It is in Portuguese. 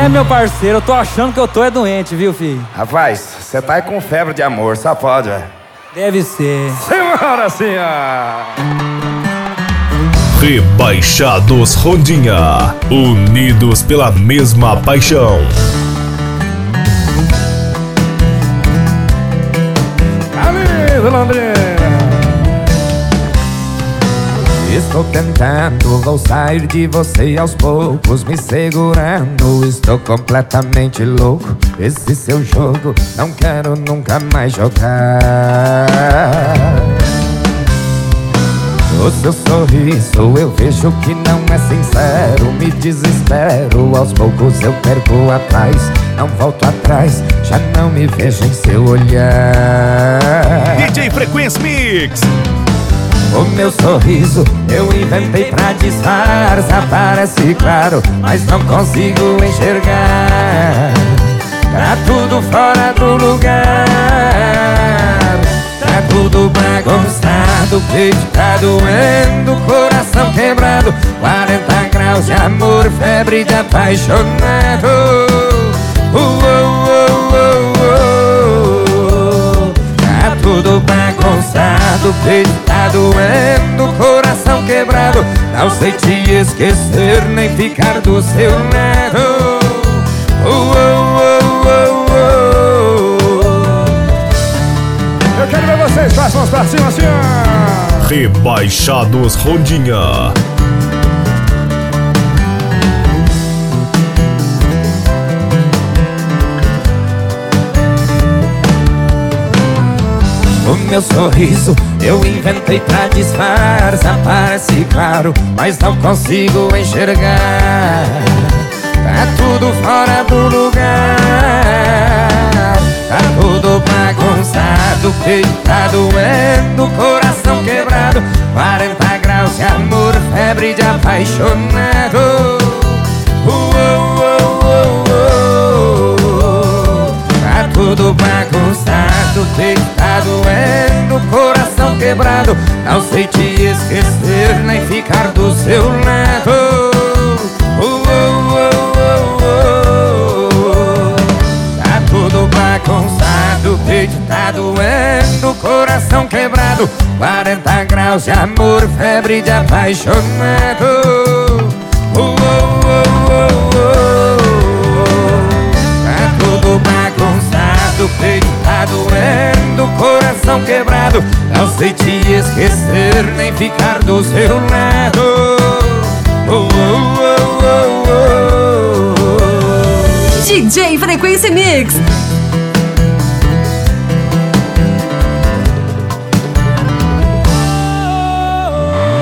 É, meu parceiro, eu tô achando que eu tô doente, viu, filho? Rapaz, você tá aí com febre de amor, só pode, velho. Deve ser. Senhora, senhora! Rebaixados Rondinha, unidos pela mesma paixão. Camisa Londrina! Estou tentando, vou sair de você aos poucos, me segurando. Estou completamente louco, esse seu jogo não quero nunca mais jogar. O seu sorriso eu vejo que não é sincero, me desespero, aos poucos eu perco a paz. Não volto atrás, já não me vejo em seu olhar. DJ Frequência Mix. O meu sorriso eu inventei pra disfarçar, parece claro, mas não consigo enxergar. Tá tudo fora do lugar, tá tudo bagunçado, peito tá doendo, coração quebrado, 40 graus de amor, febre de apaixonado. Tá tudo bagunçado, peito tá doendo, coração quebrado, não sei te esquecer nem ficar do seu lado. Eu quero ver vocês, façam as pra cima assim, ó. Rebaixados Rondinha. O meu sorriso eu inventei pra disfarçar, parece claro, mas não consigo enxergar. Tá tudo fora do lugar, tá tudo bagunçado, peito tá doendo, coração quebrado, 40 graus de amor, febre de apaixonado. Tá tudo bagunçado, peito tá doendo, coração quebrado, não sei te esquecer nem ficar do seu lado. Tá tudo bagunçado, peito tá doendo, coração quebrado, 40 graus de amor, febre de apaixonado. Tá tudo bagunçado, peito tá doendo, coração quebrado, não sei te esquecer nem ficar do seu lado. DJ Frequência Mix.